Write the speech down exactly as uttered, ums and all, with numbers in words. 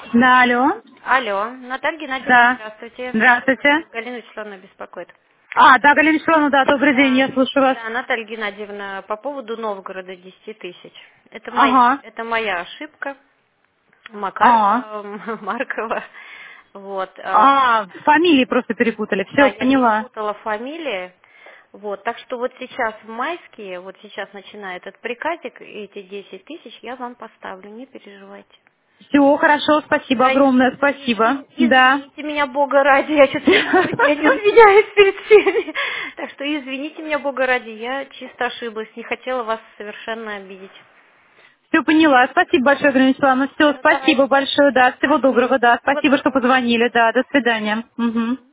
Да, алло. Алло, Наталья Геннадьевна, Да. здравствуйте. Здравствуйте. Галина Вячеславовна беспокоит. А, да, Галина Вячеславовна, да, добрый день, Да, я слушаю вас. да, Наталья Геннадьевна, по поводу Новгорода десяти тысяч. Это моя, Ага. это моя ошибка, А, Макарова, Маркова. Вот. а, а, фамилии просто перепутали, Да, все, я поняла. перепутала фамилии. Вот, так что вот сейчас в майские, вот сейчас начинает этот приказик, и эти десять тысяч я вам поставлю, не переживайте. Все, хорошо, спасибо Да, огромное, извини- спасибо. извини- Да. извините меня, Бога ради, я что-то не знаю, я не извиняюсь перед всеми. Так что извините меня, Бога ради, я чисто ошиблась, не хотела вас совершенно обидеть. Все поняла, спасибо большое, Галина Вячеславовна, все, Все, давайте. спасибо большое, да, всего доброго, да, Всего спасибо, что доброго. позвонили, да, до свидания. Мгм.